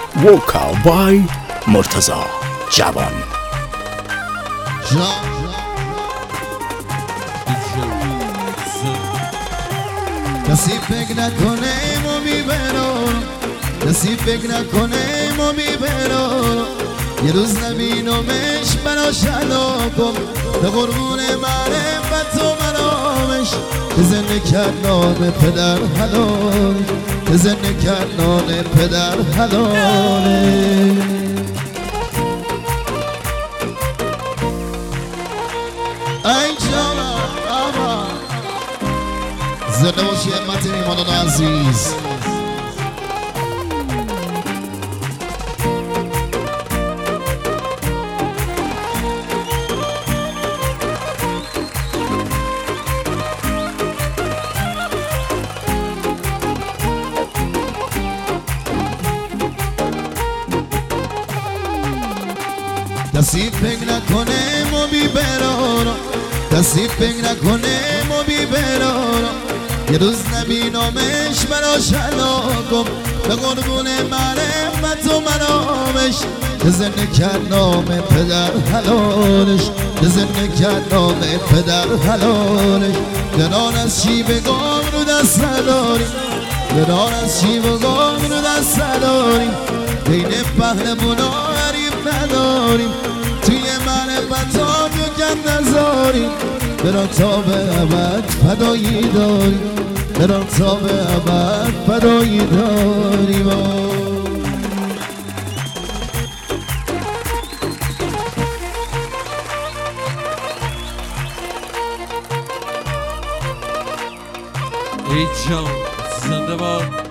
ووکا بای مرتضی جوان. کسی فکر نکنه ما میبرم، کسی فکر نکنه ما میبرم، یه روز نبینمش براش ادا کن به قربون معرفت و مرامش، که زنده کرد نام پدر حلالش، که زنده کرد نام پدر حلالش. ای جانا آبا زنده باشی امت ایمانان عزیز. کسی فکر نکنه ما بیبرارم، کسی فکر نکنه ما بیبرارم، یه روز نبینمش براش علاقم به قربون معرفت و مرامش، که زنده کرد نام پدر حلالش، که زنده کرد نام پدر حلالش. کنار از شیب گام رو دست نداریم، کنار از شیب گام رو دست نداریم، بین پهلوونا حریف نداریم، توی معرفت ها گند نذاریم، برا تا به ابد فدایی داریم، برا تا به ابد فدایی داریم. ای جان زنده باد.